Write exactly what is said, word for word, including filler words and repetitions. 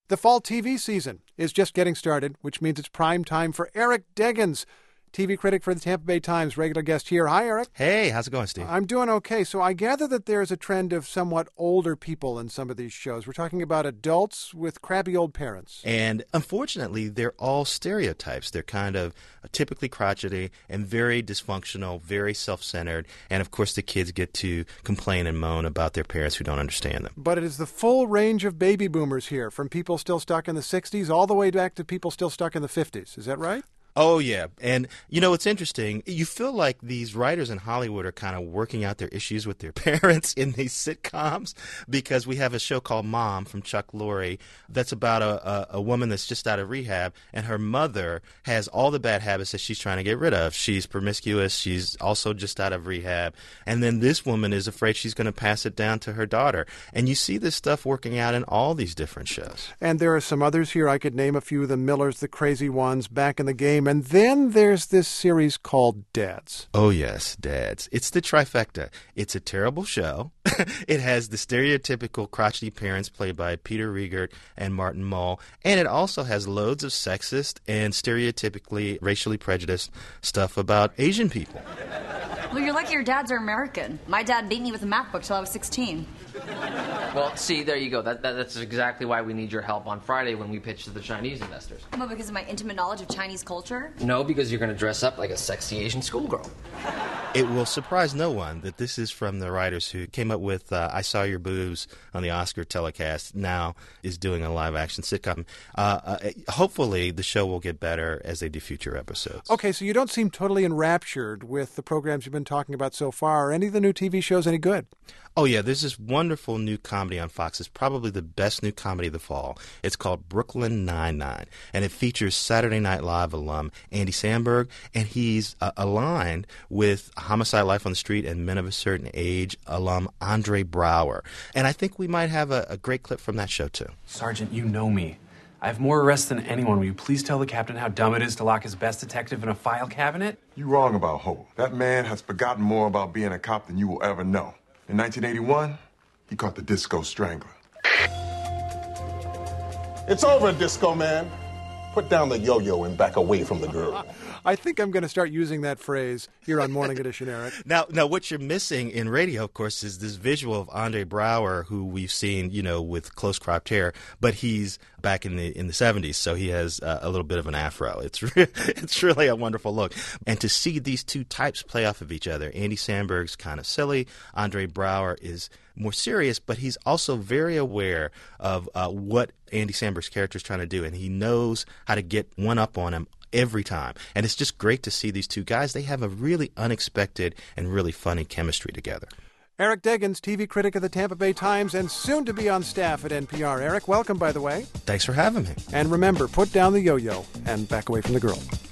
The fall T V season is just getting started, which means it's prime time for Eric Deggans, T V critic for the Tampa Bay Times, regular guest here. Hi, Eric. Hey, how's it going, Steve? I'm doing okay. So I gather that there's a trend of somewhat older people in some of these shows. We're talking about adults with crappy old parents. And unfortunately, they're all stereotypes. They're kind of typically crotchety and very dysfunctional, very self-centered. And, of course, the kids get to complain and moan about their parents who don't understand them. But it is the full range of baby boomers here, from people still stuck in the sixties all the way back to people still stuck in the fifties. Is that right? Oh, yeah. And, you know, it's interesting. You feel like these writers in Hollywood are kind of working out their issues with their parents in these sitcoms, because we have a show called Mom from Chuck Lorre that's about a, a, a woman that's just out of rehab, and her mother has all the bad habits that she's trying to get rid of. She's promiscuous. She's also just out of rehab. And then this woman is afraid she's going to pass it down to her daughter. And you see this stuff working out in all these different shows. And there are some others here. I could name a few. The Millers, The Crazy Ones, Back in the Game. And then there's this series called Dads. Oh, yes, Dads. It's the trifecta. It's a terrible show. It has the stereotypical crotchety parents played by Peter Riegert and Martin Mull. And it also has loads of sexist and stereotypically racially prejudiced stuff about Asian people. Well, you're lucky your dads are American. My dad beat me with a math book till I was sixteen. Well, see, there you go. That, that, that's exactly why we need your help on Friday when we pitch to the Chinese investors. Well, because of my intimate knowledge of Chinese culture? No, because you're going to dress up like a sexy Asian schoolgirl. It will surprise no one that this is from the writers who came up with uh, I Saw Your Boobs on the Oscar telecast, now is doing a live-action sitcom. Uh, uh, hopefully, the show will get better as they do future episodes. Okay, so you don't seem totally enraptured with the programs you've been talking about so far. Are any of the new T V shows any good? Oh, yeah, there's this wonderful new comedy on Fox. It's probably the best new comedy of the fall. It's called Brooklyn Nine-Nine, and it features Saturday Night Live alum Andy Samberg, and he's uh, aligned with Homicide: Life on the Street and Men of a Certain Age alum Andre Braugher. And I think we might have a, a great clip from that show, too. Sergeant, you know me. I have more arrests than anyone. Will you please tell the captain how dumb it is to lock his best detective in a file cabinet? You're wrong about Hope. That man has forgotten more about being a cop than you will ever know. In nineteen eighty-one, he caught the Disco Strangler. It's over, Disco Man. Put down the yo-yo and back away from the girl. I think I'm going to start using that phrase here on Morning Edition, Eric. Now, now, what you're missing in radio, of course, is this visual of Andre Braugher, who we've seen, you know, with close-cropped hair, but he's back in the in the seventies, so he has uh, a little bit of an afro. It's re- it's really a wonderful look. And to see these two types play off of each other, Andy Samberg's kind of silly, Andre Braugher is more serious, but he's also very aware of uh, what Andy Samberg's character is trying to do, and he knows how to get one up on him every time. And it's just great to see these two guys. They have a really unexpected and really funny chemistry together. Eric Deggans, T V critic of the Tampa Bay Times and soon to be on staff at N P R. Eric, welcome, by the way. Thanks for having me. And remember, put down the yo-yo and back away from the girl.